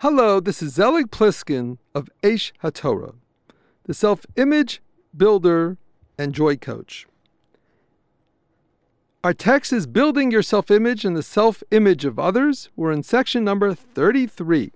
Hello, this is Zelig Pliskin of Aish HaTorah, the self-image builder and joy coach. Our text is Building Your Self-Image and the Self-Image of Others. We're in section number 33.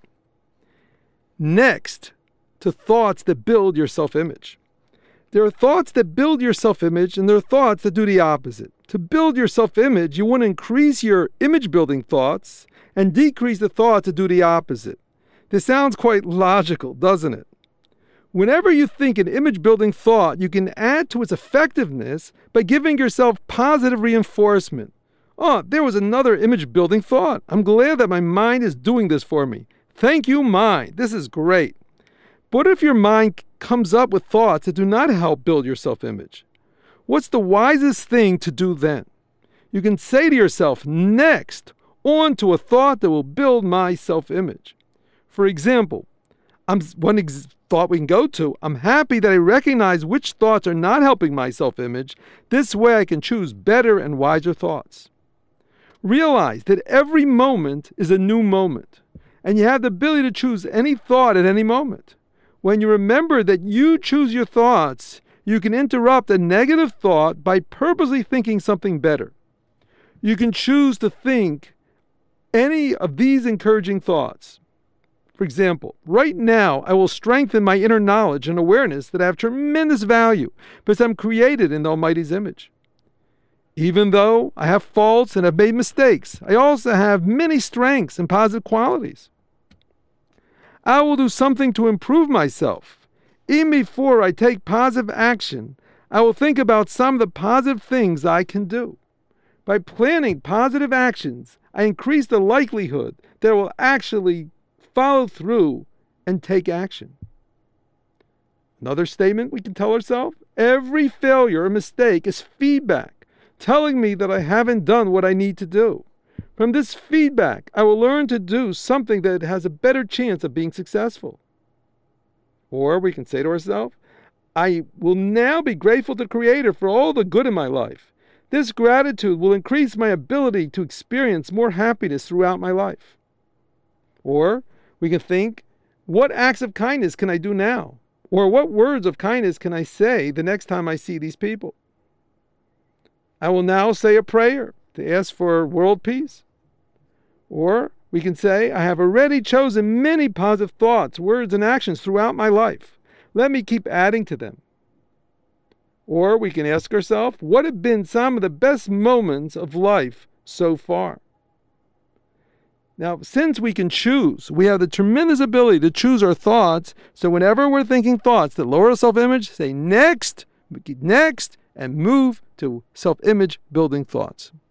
Next, to thoughts that build your self-image. There are thoughts that build your self-image, and there are thoughts that do the opposite. To build your self-image, you want to increase your image-building thoughts and decrease the thoughts that do the opposite. This sounds quite logical, doesn't it? Whenever you think an image-building thought, you can add to its effectiveness by giving yourself positive reinforcement. Oh, there was another image-building thought. I'm glad that my mind is doing this for me. Thank you, mind. This is great. But if your mind comes up with thoughts that do not help build your self-image, what's the wisest thing to do then? You can say to yourself, next, on to a thought that will build my self-image. For example, thought we can go to, I'm happy that I recognize which thoughts are not helping my self-image. This way I can choose better and wiser thoughts. Realize that every moment is a new moment, and you have the ability to choose any thought at any moment. When you remember that you choose your thoughts, you can interrupt a negative thought by purposely thinking something better. You can choose to think any of these encouraging thoughts. For example, right now, I will strengthen my inner knowledge and awareness that I have tremendous value because I'm created in the Almighty's image. Even though I have faults and have made mistakes, I also have many strengths and positive qualities. I will do something to improve myself. Even before I take positive action, I will think about some of the positive things I can do. By planning positive actions, I increase the likelihood that I will actually follow through and take action. Another statement we can tell ourselves, every failure or mistake is feedback, telling me that I haven't done what I need to do. From this feedback, I will learn to do something that has a better chance of being successful. Or we can say to ourselves, I will now be grateful to the Creator for all the good in my life. This gratitude will increase my ability to experience more happiness throughout my life. Or we can think, what acts of kindness can I do now? Or what words of kindness can I say the next time I see these people? I will now say a prayer to ask for world peace. Or we can say, I have already chosen many positive thoughts, words, and actions throughout my life. Let me keep adding to them. Or we can ask ourselves, what have been some of the best moments of life so far? Now, since we can choose, we have the tremendous ability to choose our thoughts. So whenever we're thinking thoughts that lower our self-image, say next, and move to self-image building thoughts.